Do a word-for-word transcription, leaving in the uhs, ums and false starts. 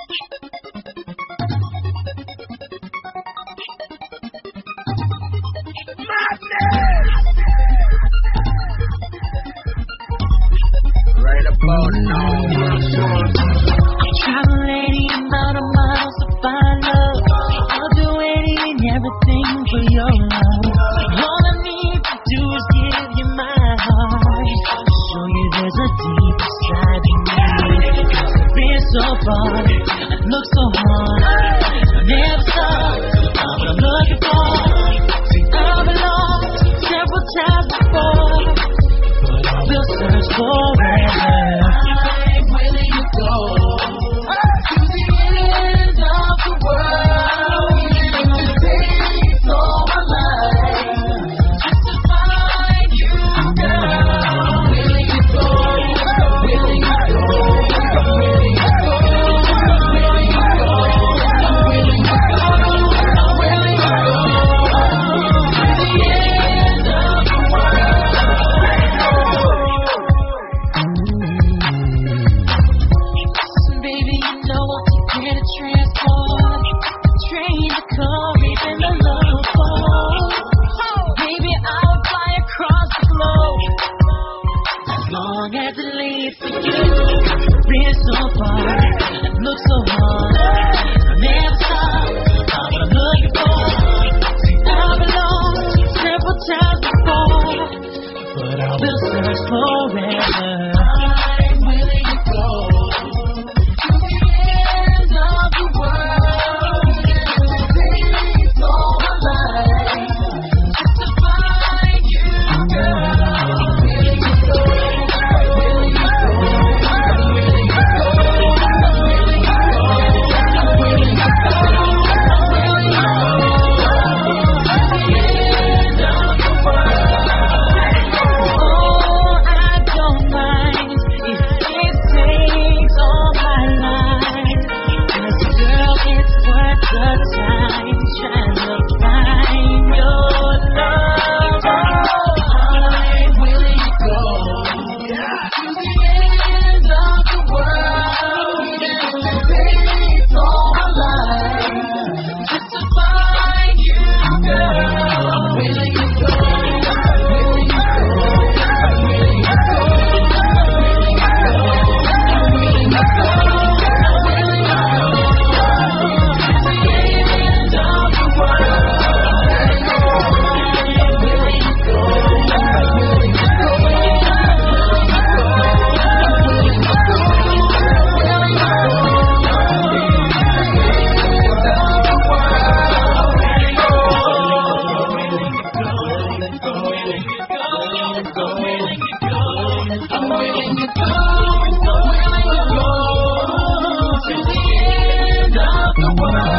Right about now, travel eighty amount of miles to find love. I'll do any and everything for your love. All I need to do is give you my heart, show you there's a deep side to me. I've been so far, I look so hard, I never stop. I'm what I'm looking for. See, I've been lost several times before, but I will search forever. I'm willing to go to the end of the world. It'll take all my life just to find you, girl. I'm willing to go, I'm willing to go, I'm willing to go, I'm willing to go, I'm willing to go, I'm willing to go to the end of the world. Listen, baby, you know I'll take you to transport, train to come, even the love boat. Baby, I would fly across the globe as long as it leads to you. Been so far, it looks so hard, I never stop. I'm what I'm looking for. See, I've been lost several times before, but I will search forever. I'm willing to go to the end of the world. It'll take all my life just to find you, girl. I'm willing to go, I'm willing to go, I'm willing to go, I'm willing to go, I'm willing to go, I'm willing to go to the end of the world. Oh, I don't mind if it takes all my life, 'cause girl, it's worth the time trying to find your love. I'm willing to go to the end of the world. It'll take all my life just to find you, girl. I'm willing to go, I'm willing to go, I'm willing to go, I'm willing to go, I'm willing to go, I'm willing to go to the end of the world. I'm willing to go, I'm willing to go, I'm willing to go, I'm willing to go, to the end of the world.